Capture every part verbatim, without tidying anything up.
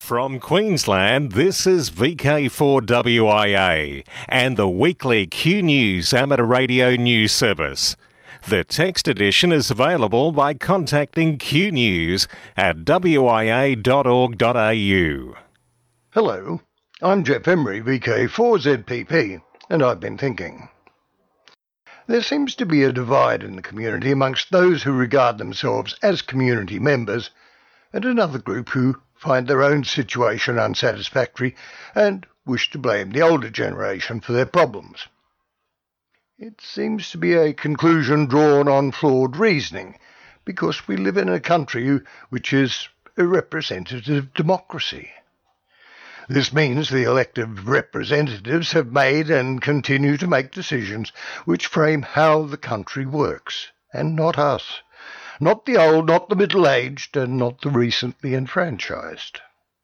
From Queensland, this is V K four W I A and the weekly Q News Amateur Radio News Service. The text edition is available by contacting Q News at w i a dot org dot a u. Hello, I'm Jeff Emery, V K four Z P P, and I've been thinking. There seems to be a divide in the community amongst those who regard themselves as community members and another group who find their own situation unsatisfactory and wish to blame the older generation for their problems. It seems to be a conclusion drawn on flawed reasoning, because we live in a country which is a representative democracy. This means the elected representatives have made and continue to make decisions which frame how the country works, and not us. Not the old, not the middle-aged, and not the recently enfranchised.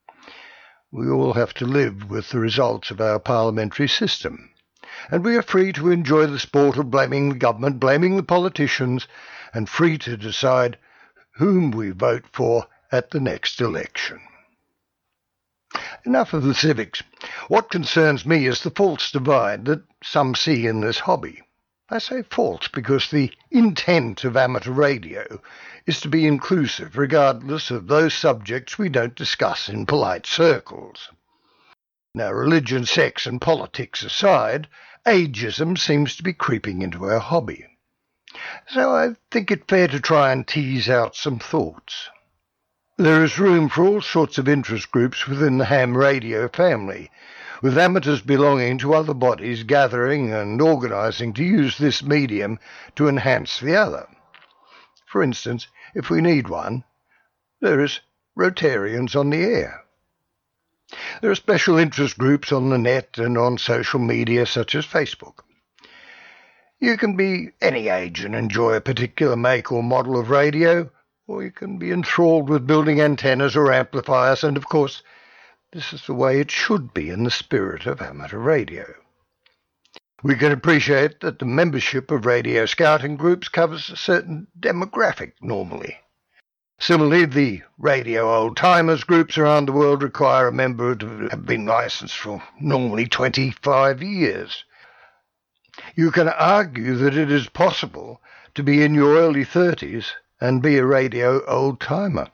We all have to live with the results of our parliamentary system, and we are free to enjoy the sport of blaming the government, blaming the politicians, and free to decide whom we vote for at the next election. Enough of the civics. What concerns me is the false divide that some see in this hobby. I say false because the intent of amateur radio is to be inclusive, regardless of those subjects we don't discuss in polite circles. Now, religion, sex and politics aside, ageism seems to be creeping into our hobby. So I think it fair to try and tease out some thoughts. There is room for all sorts of interest groups within the ham radio family, with amateurs belonging to other bodies gathering and organising to use this medium to enhance the other. For instance, if we need one, there is Rotarians on the air. There are special interest groups on the net and on social media such as Facebook. You can be any age and enjoy a particular make or model of radio, or you can be enthralled with building antennas or amplifiers, and of course, this is the way it should be in the spirit of amateur radio. We can appreciate that the membership of radio scouting groups covers a certain demographic normally. Similarly, the radio old-timers groups around the world require a member to have been licensed for normally twenty-five years. You can argue that it is possible to be in your early thirties and be a radio old-timer.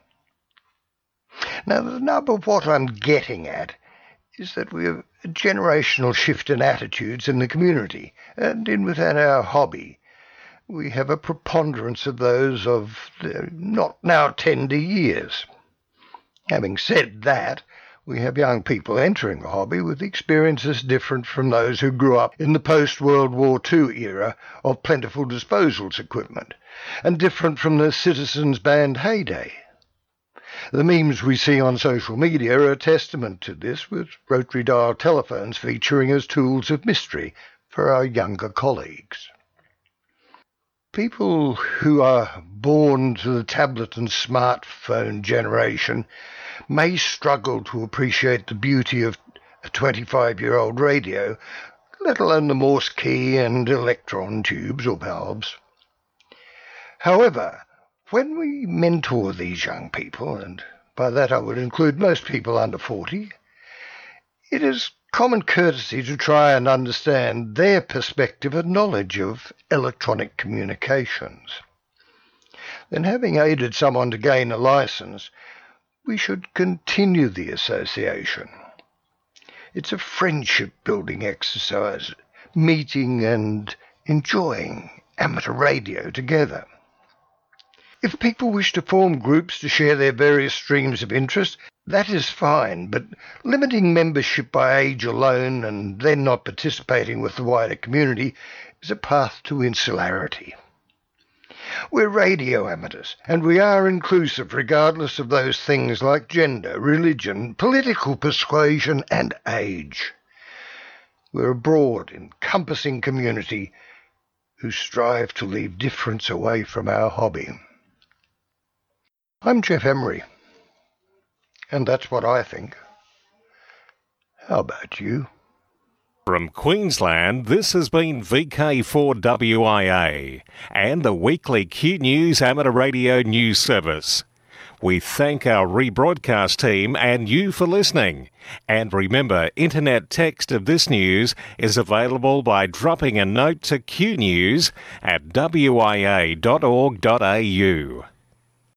Now, the nub of what I'm getting at is that we have a generational shift in attitudes in the community, and in within our hobby, we have a preponderance of those of uh, not now tender years. Having said that, we have young people entering the hobby with experiences different from those who grew up in the post-World War Two era of plentiful disposals equipment, and different from the citizens' band heyday. The memes we see on social media are a testament to this, with rotary dial telephones featuring as tools of mystery for our younger colleagues. People who are born to the tablet and smartphone generation may struggle to appreciate the beauty of a twenty-five-year-old radio, let alone the Morse key and electron tubes or valves. However, when we mentor these young people, and by that I would include most people under forty, it is common courtesy to try and understand their perspective and knowledge of electronic communications. Then, having aided someone to gain a license, we should continue the association. It's a friendship-building exercise, meeting and enjoying amateur radio together. If people wish to form groups to share their various streams of interest, that is fine, but limiting membership by age alone and then not participating with the wider community is a path to insularity. We're radio amateurs, and we are inclusive regardless of those things like gender, religion, political persuasion, and age. We're a broad, encompassing community who strive to leave difference away from our hobby. I'm Jeff Emery, and that's what I think. How about you? From Queensland, this has been V K four W I A and the weekly Q News Amateur Radio News Service. We thank our rebroadcast team and you for listening. And remember, internet text of this news is available by dropping a note to Q News at w i a dot org dot a u.